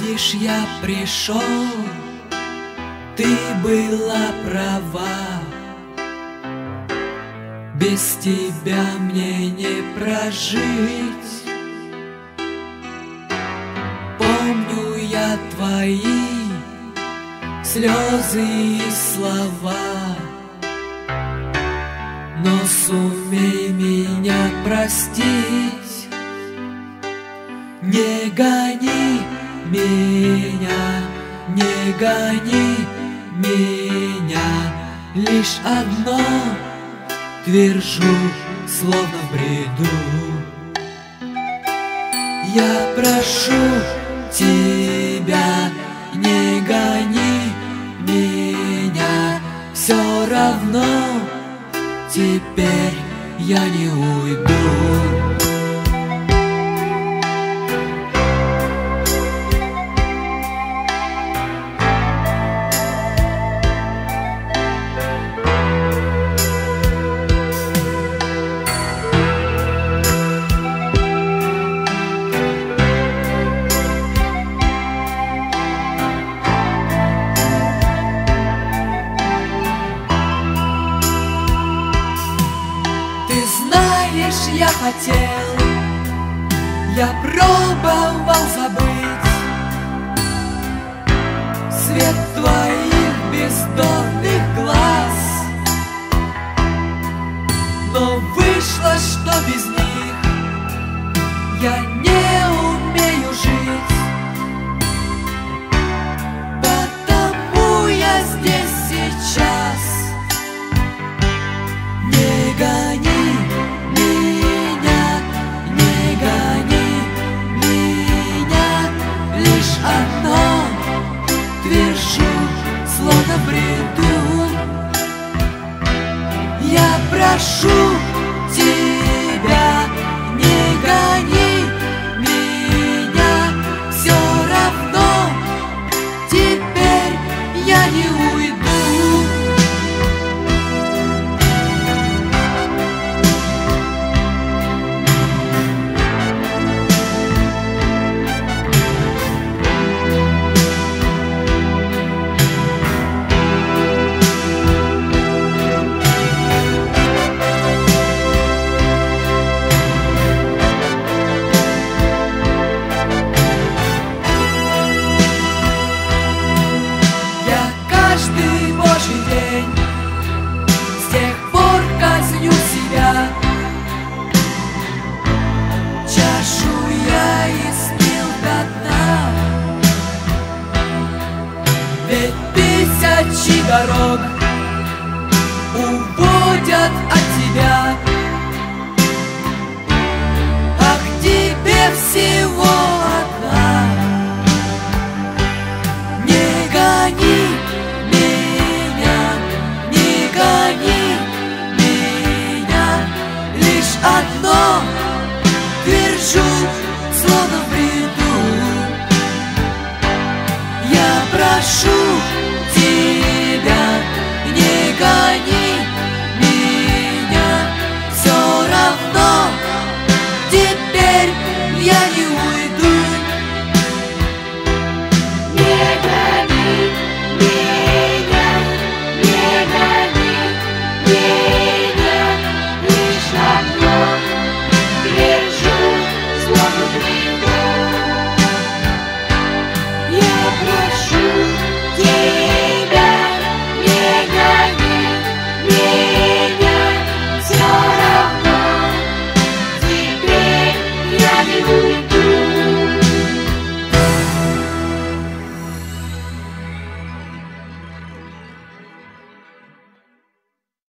Видишь, я пришел, ты была права. Без тебя мне не прожить. Помню я твои слезы и слова, но сумей меня простить. Не гони меня, не гони меня, лишь одно твержу, словно в бреду. Я прошу тебя, не гони меня, все равно теперь я не уйду. Я хотел, я пробовал забыть свет твоих бездонных глаз, но вышло, что без них я не умею жить. Потому я здесь сейчас. Не гони словно в бреду. Я прошу тебя, не гони меня, все равно теперь я не уйду. С тех пор казню себя, чашу я испил до дна. Ведь тысячи дорог уводят от тебя, а к тебе всего одна. Не гони одно